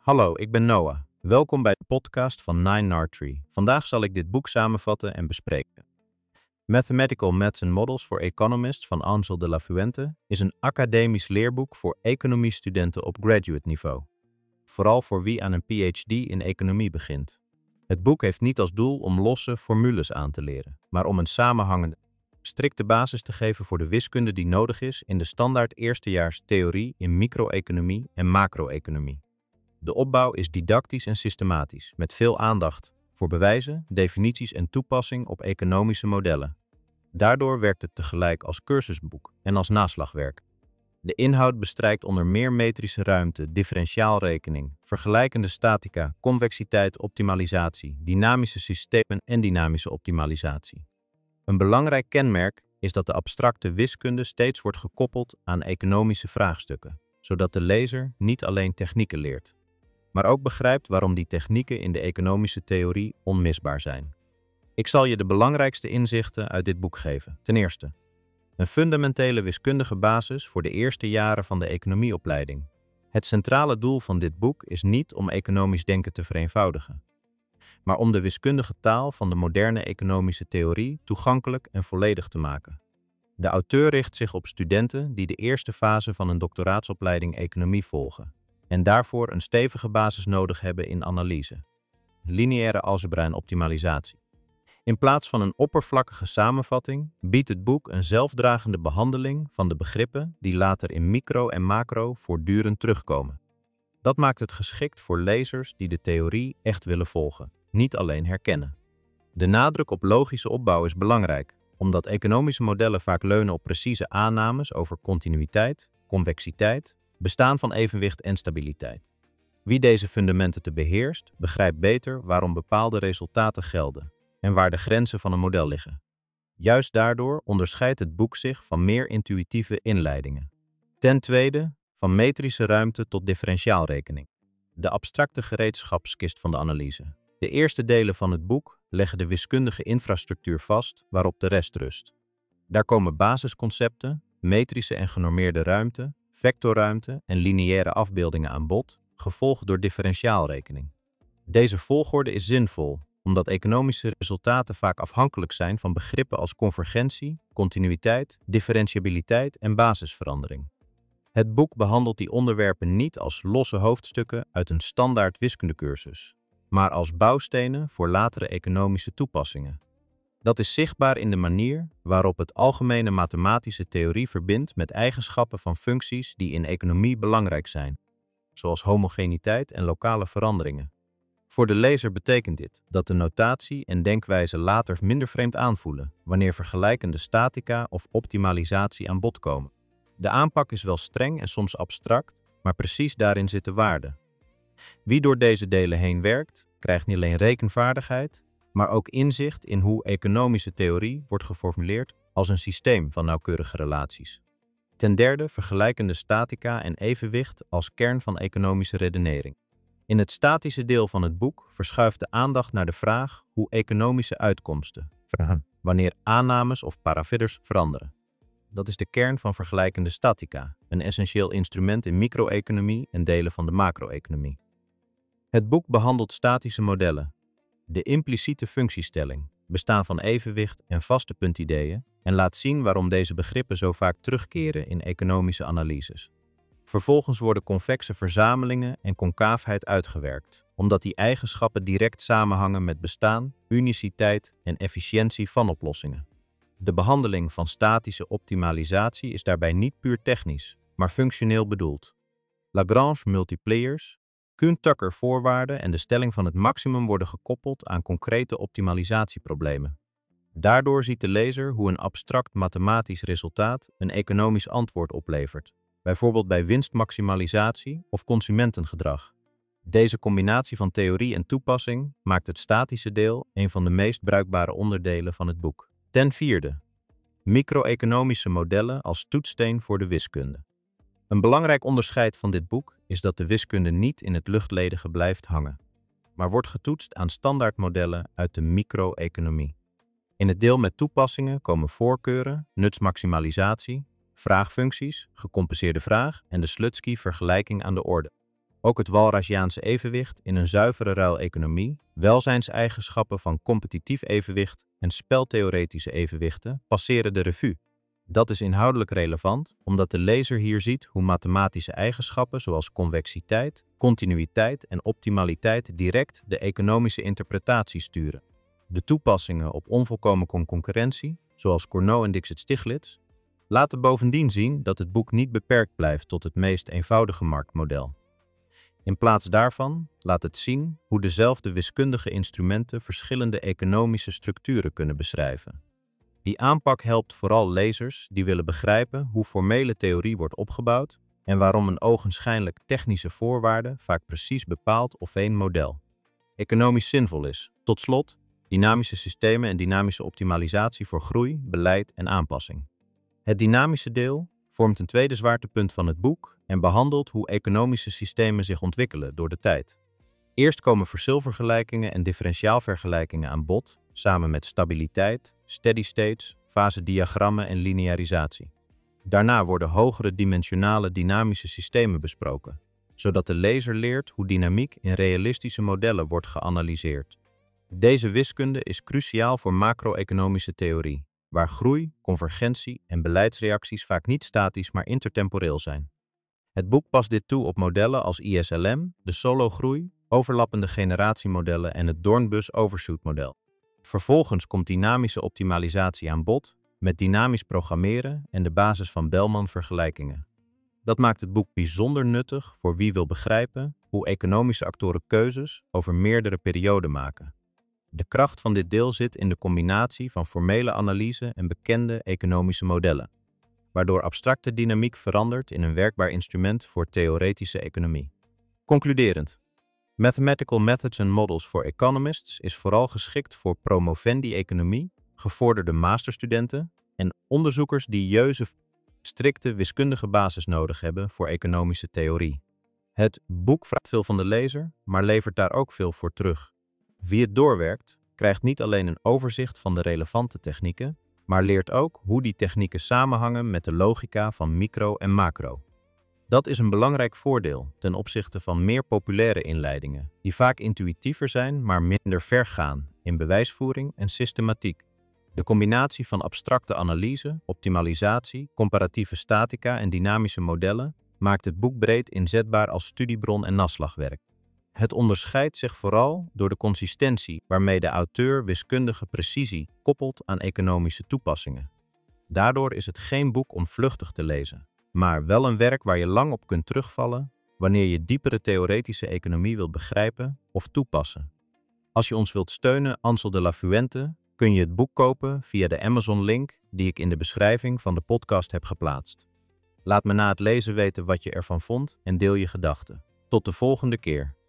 Hallo, ik ben Noah. Welkom bij de podcast van Nine Tree. Vandaag zal ik dit boek samenvatten en bespreken. Mathematical Maths and Models for Economists van Angel de la Fuente is een academisch leerboek voor economiestudenten op graduate niveau. Vooral voor wie aan een PhD in economie begint. Het boek heeft niet als doel om losse formules aan te leren, maar om een samenhangende, strikte basis te geven voor de wiskunde die nodig is in de standaard eerstejaars theorie in micro-economie en macro-economie. De opbouw is didactisch en systematisch, met veel aandacht voor bewijzen, definities en toepassing op economische modellen. Daardoor werkt het tegelijk als cursusboek en als naslagwerk. De inhoud bestrijkt onder meer metrische ruimte, differentiaalrekening, vergelijkende statica, convexiteit, optimalisatie, dynamische systemen en dynamische optimalisatie. Een belangrijk kenmerk is dat de abstracte wiskunde steeds wordt gekoppeld aan economische vraagstukken, zodat de lezer niet alleen technieken leert, maar ook begrijpt waarom die technieken in de economische theorie onmisbaar zijn. Ik zal je de belangrijkste inzichten uit dit boek geven. Ten eerste, een fundamentele wiskundige basis voor de eerste jaren van de economieopleiding. Het centrale doel van dit boek is niet om economisch denken te vereenvoudigen, maar om de wiskundige taal van de moderne economische theorie toegankelijk en volledig te maken. De auteur richt zich op studenten die de eerste fase van een doctoraatsopleiding economie volgen en daarvoor een stevige basis nodig hebben in analyse, lineaire algebra en optimalisatie. In plaats van een oppervlakkige samenvatting biedt het boek een zelfdragende behandeling van de begrippen die later in micro en macro voortdurend terugkomen. Dat maakt het geschikt voor lezers die de theorie echt willen volgen, niet alleen herkennen. De nadruk op logische opbouw is belangrijk, omdat economische modellen vaak leunen op precieze aannames over continuïteit, convexiteit, bestaan van evenwicht en stabiliteit. Wie deze fundamenten te beheerst, begrijpt beter waarom bepaalde resultaten gelden en waar de grenzen van een model liggen. Juist daardoor onderscheidt het boek zich van meer intuïtieve inleidingen. Ten tweede, van metrische ruimte tot differentiaalrekening. De abstracte gereedschapskist van de analyse. De eerste delen van het boek leggen de wiskundige infrastructuur vast waarop de rest rust. Daar komen basisconcepten, metrische en genormeerde ruimte, vectorruimte en lineaire afbeeldingen aan bod, gevolgd door differentiaalrekening. Deze volgorde is zinvol, omdat economische resultaten vaak afhankelijk zijn van begrippen als convergentie, continuïteit, differentiabiliteit en basisverandering. Het boek behandelt die onderwerpen niet als losse hoofdstukken uit een standaard wiskundecursus, maar als bouwstenen voor latere economische toepassingen. Dat is zichtbaar in de manier waarop het algemene mathematische theorie verbindt met eigenschappen van functies die in economie belangrijk zijn, zoals homogeniteit en lokale veranderingen. Voor de lezer betekent dit dat de notatie en denkwijze later minder vreemd aanvoelen wanneer vergelijkende statica of optimalisatie aan bod komen. De aanpak is wel streng en soms abstract, maar precies daarin zit de waarde. Wie door deze delen heen werkt, krijgt niet alleen rekenvaardigheid, maar ook inzicht in hoe economische theorie wordt geformuleerd als een systeem van nauwkeurige relaties. Ten derde, vergelijkende statica en evenwicht als kern van economische redenering. In het statische deel van het boek verschuift de aandacht naar de vraag hoe economische uitkomsten vergaan wanneer aannames of parameters veranderen. Dat is de kern van vergelijkende statica, een essentieel instrument in micro-economie en delen van de macro-economie. Het boek behandelt statische modellen, de impliciete functiestelling, bestaan van evenwicht en vaste puntideeën en laat zien waarom deze begrippen zo vaak terugkeren in economische analyses. Vervolgens worden convexe verzamelingen en concaafheid uitgewerkt, omdat die eigenschappen direct samenhangen met bestaan, uniciteit en efficiëntie van oplossingen. De behandeling van statische optimalisatie is daarbij niet puur technisch, maar functioneel bedoeld. Lagrange multipliers, Kuhn-Tucker voorwaarden en de stelling van het maximum worden gekoppeld aan concrete optimalisatieproblemen. Daardoor ziet de lezer hoe een abstract mathematisch resultaat een economisch antwoord oplevert, bijvoorbeeld bij winstmaximalisatie of consumentengedrag. Deze combinatie van theorie en toepassing maakt het statische deel een van de meest bruikbare onderdelen van het boek. Ten vierde, micro-economische modellen als toetssteen voor de wiskunde. Een belangrijk onderscheid van dit boek is dat de wiskunde niet in het luchtledige blijft hangen, maar wordt getoetst aan standaardmodellen uit de micro-economie. In het deel met toepassingen komen voorkeuren, nutsmaximalisatie, vraagfuncties, gecompenseerde vraag en de Slutsky-vergelijking aan de orde. Ook het Walrasiaanse evenwicht in een zuivere ruileconomie, welzijnseigenschappen van competitief evenwicht en speltheoretische evenwichten passeren de revue. Dat is inhoudelijk relevant, omdat de lezer hier ziet hoe mathematische eigenschappen zoals convexiteit, continuïteit en optimaliteit direct de economische interpretatie sturen. De toepassingen op onvolkomen concurrentie, zoals Cournot en Dixit-Stiglitz, laten bovendien zien dat het boek niet beperkt blijft tot het meest eenvoudige marktmodel. In plaats daarvan laat het zien hoe dezelfde wiskundige instrumenten verschillende economische structuren kunnen beschrijven. Die aanpak helpt vooral lezers die willen begrijpen hoe formele theorie wordt opgebouwd en waarom een ogenschijnlijk technische voorwaarde vaak precies bepaalt of een model economisch zinvol is. Tot slot, dynamische systemen en dynamische optimalisatie voor groei, beleid en aanpassing. Het dynamische deel vormt een tweede zwaartepunt van het boek en behandelt hoe economische systemen zich ontwikkelen door de tijd. Eerst komen versilvergelijkingen en differentiaalvergelijkingen aan bod, samen met stabiliteit, steady states, fasediagrammen en linearisatie. Daarna worden hogere dimensionale dynamische systemen besproken, zodat de lezer leert hoe dynamiek in realistische modellen wordt geanalyseerd. Deze wiskunde is cruciaal voor macro-economische theorie, waar groei, convergentie en beleidsreacties vaak niet statisch maar intertemporeel zijn. Het boek past dit toe op modellen als ISLM, de solo-groei, overlappende generatiemodellen en het Dornbus-overshoot-model. Vervolgens komt dynamische optimalisatie aan bod, met dynamisch programmeren en de basis van Bellman-vergelijkingen. Dat maakt het boek bijzonder nuttig voor wie wil begrijpen hoe economische actoren keuzes over meerdere perioden maken. De kracht van dit deel zit in de combinatie van formele analyse en bekende economische modellen, waardoor abstracte dynamiek verandert in een werkbaar instrument voor theoretische economie. Concluderend. Mathematical Methods and Models for Economists is vooral geschikt voor promovendi economie, gevorderde masterstudenten en onderzoekers die strikte wiskundige basis nodig hebben voor economische theorie. Het boek vraagt veel van de lezer, maar levert daar ook veel voor terug. Wie het doorwerkt, krijgt niet alleen een overzicht van de relevante technieken, maar leert ook hoe die technieken samenhangen met de logica van micro en macro. Dat is een belangrijk voordeel ten opzichte van meer populaire inleidingen, die vaak intuïtiever zijn, maar minder ver gaan in bewijsvoering en systematiek. De combinatie van abstracte analyse, optimalisatie, comparatieve statica en dynamische modellen maakt het boek breed inzetbaar als studiebron en naslagwerk. Het onderscheidt zich vooral door de consistentie waarmee de auteur wiskundige precisie koppelt aan economische toepassingen. Daardoor is het geen boek om vluchtig te lezen, maar wel een werk waar je lang op kunt terugvallen wanneer je diepere theoretische economie wilt begrijpen of toepassen. Als je ons wilt steunen, Ansel de la Fuente, kun je het boek kopen via de Amazon-link die ik in de beschrijving van de podcast heb geplaatst. Laat me na het lezen weten wat je ervan vond en deel je gedachten. Tot de volgende keer.